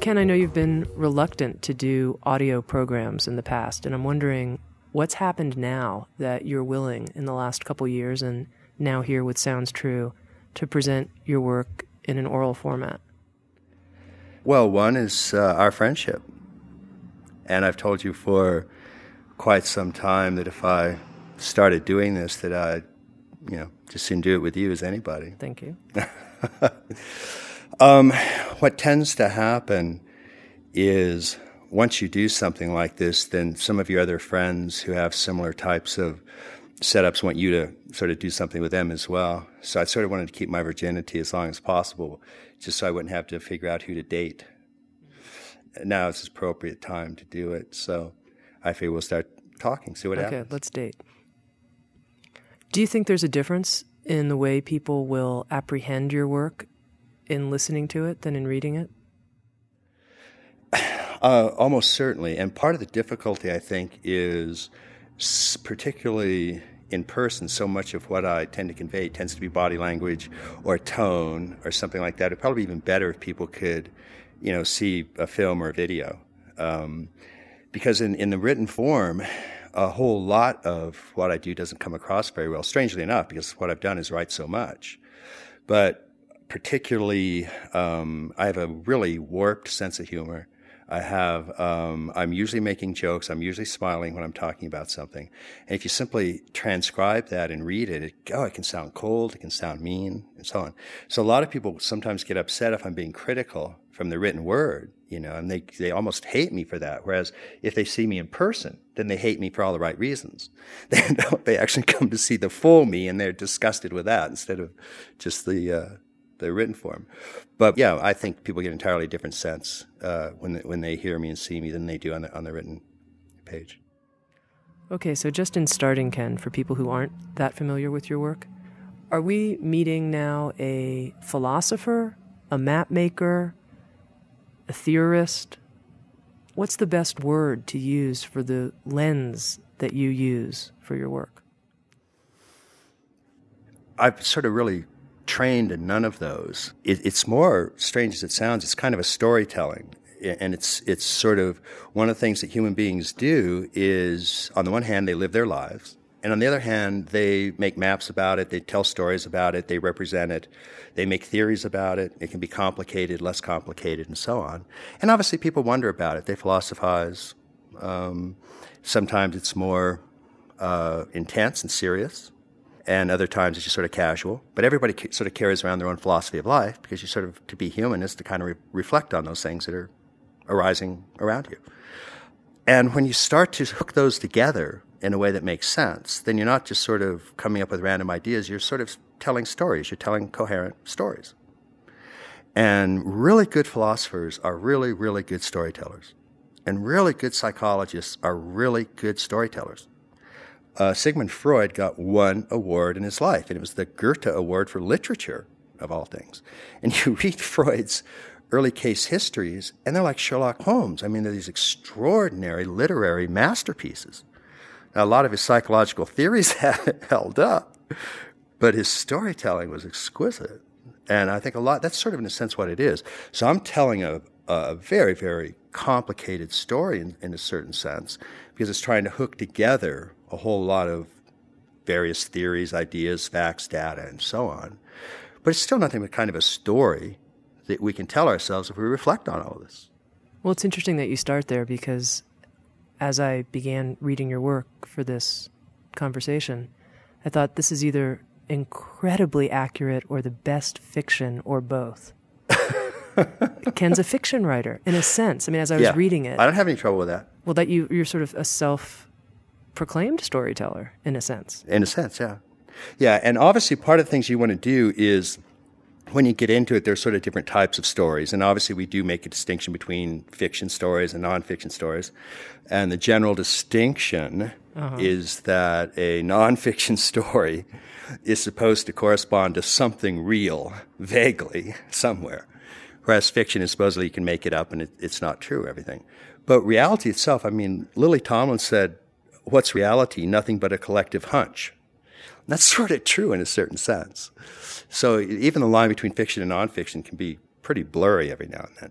Ken, I know you've been reluctant to do audio programs in the past, and I'm wondering what's happened now that you're willing in the last couple years and now here with Sounds True to present your work in an oral format? Well, one is our friendship. And I've told you for quite some time that if I started doing this, that I'd, just soon do it with you as anybody. Thank you. What tends to happen is once you do something like this, then some of your other friends who have similar types of setups want you to sort of do something with them as well. So I sort of wanted to keep my virginity as long as possible, just so I wouldn't have to figure out who to date. Now it's the appropriate time to do it. So I figure we'll start talking, see what happens. Okay, let's date. Do you think there's a difference in the way people will apprehend your work in listening to it than in reading it? Almost certainly. And part of the difficulty, I think, is particularly in person, so much of what I tend to convey tends to be body language or tone or something like that. It'd probably be even better if people could, see a film or a video. Because in the written form, a whole lot of what I do doesn't come across very well, strangely enough, because what I've done is write so much. But particularly, I have a really warped sense of humor. I'm usually making jokes. I'm usually smiling when I'm talking about something. And if you simply transcribe that and read it, it can sound cold, it can sound mean, and so on. So a lot of people sometimes get upset if I'm being critical from the written word, and they almost hate me for that. Whereas if they see me in person, then they hate me for all the right reasons. They actually come to see the full me, and they're disgusted with that instead of just the written form. But yeah, I think people get an entirely different sense when they hear me and see me than they do on the written page. Okay, so just in starting, Ken, for people who aren't that familiar with your work, are we meeting now a philosopher, a map maker, a theorist? What's the best word to use for the lens that you use for your work? I've sort of really trained in none of those. It's more strange as it sounds. It's kind of a storytelling. And it's sort of one of the things that human beings do is, on the one hand, they live their lives. And on the other hand, they make maps about it. They tell stories about it. They represent it. They make theories about it. It can be complicated, less complicated, and so on. And obviously people wonder about it. They philosophize. Sometimes it's more intense and serious. And other times it's just sort of casual. But everybody sort of carries around their own philosophy of life, because you sort of, to be human is to kind of reflect on those things that are arising around you. And when you start to hook those together in a way that makes sense, then you're not just sort of coming up with random ideas, you're sort of telling stories, you're telling coherent stories. And really good philosophers are really, really good storytellers. And really good psychologists are really good storytellers. Sigmund Freud got one award in his life, and it was the Goethe Award for Literature, of all things. And you read Freud's early case histories, and they're like Sherlock Holmes. I mean, they're these extraordinary literary masterpieces. Now, a lot of his psychological theories held up, but his storytelling was exquisite. And I think that's sort of, in a sense, what it is. So I'm telling a very, very complicated story in a certain sense, because it's trying to hook together a whole lot of various theories, ideas, facts, data, and so on. But it's still nothing but kind of a story that we can tell ourselves if we reflect on all this. Well, it's interesting that you start there, because as I began reading your work for this conversation, I thought this is either incredibly accurate or the best fiction, or both. Ken's a fiction writer, in a sense. I mean, as I was reading it... I don't have any trouble with that. Well, that you're sort of a self-proclaimed storyteller, in a sense. In a sense, yeah. Yeah, and obviously part of the things you want to do is, when you get into it, there's sort of different types of stories. And obviously we do make a distinction between fiction stories and nonfiction stories. And the general distinction is that a nonfiction story is supposed to correspond to something real, vaguely, somewhere. Whereas fiction is supposedly you can make it up and it's not true, everything. But reality itself, I mean, Lily Tomlin said, what's reality? Nothing but a collective hunch. And that's sort of true in a certain sense. So even the line between fiction and nonfiction can be pretty blurry every now and then.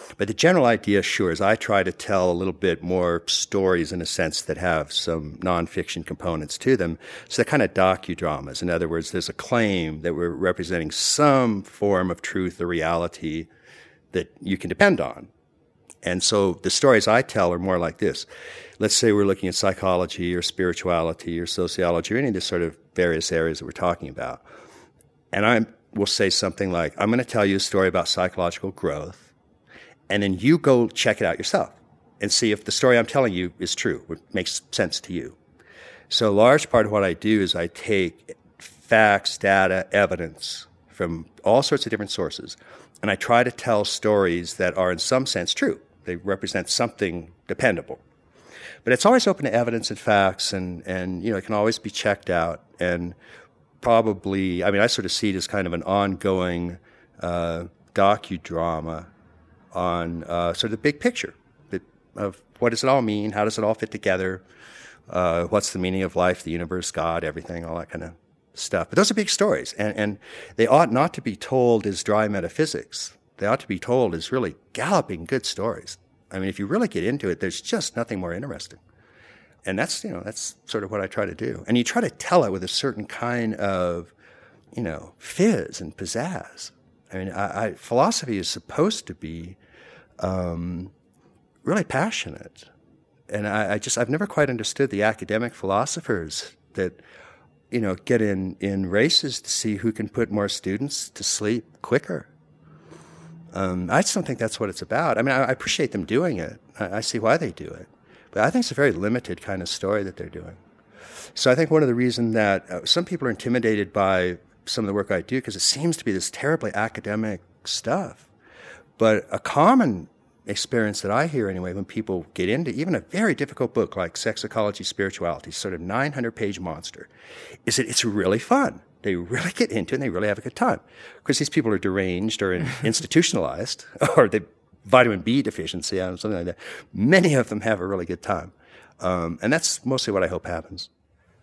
But the general idea, sure, is I try to tell a little bit more stories in a sense that have some nonfiction components to them. So they're kind of docudramas. In other words, there's a claim that we're representing some form of truth or reality that you can depend on. And so the stories I tell are more like this. Let's say we're looking at psychology or spirituality or sociology or any of the sort of various areas that we're talking about. And I will say something like, I'm going to tell you a story about psychological growth, and then you go check it out yourself and see if the story I'm telling you is true, what makes sense to you. So a large part of what I do is I take facts, data, evidence from all sorts of different sources, and I try to tell stories that are in some sense true. They represent something dependable. But it's always open to evidence and facts, and it can always be checked out. And probably, I sort of see it as kind of an ongoing docudrama on sort of the big picture of what does it all mean, how does it all fit together, what's the meaning of life, the universe, God, everything, all that kind of stuff. But those are big stories, and they ought not to be told as dry metaphysics. They ought to be told as really galloping good stories. If you really get into it, there's just nothing more interesting. And that's sort of what I try to do. And you try to tell it with a certain kind of, fizz and pizzazz. Philosophy is supposed to be really passionate. And I've never quite understood the academic philosophers that, get in races to see who can put more students to sleep quicker. I just don't think that's what it's about. I appreciate them doing it. I see why they do it. But I think it's a very limited kind of story that they're doing. So I think one of the reasons that some people are intimidated by some of the work I do, because it seems to be this terribly academic stuff. But a common experience that I hear anyway when people get into even a very difficult book like Sex, Ecology, Spirituality, sort of 900-page monster, is that it's really fun. They really get into it and they really have a good time. Because these people are deranged or institutionalized, or they vitamin B deficiency, something like that. Many of them have a really good time. And that's mostly what I hope happens.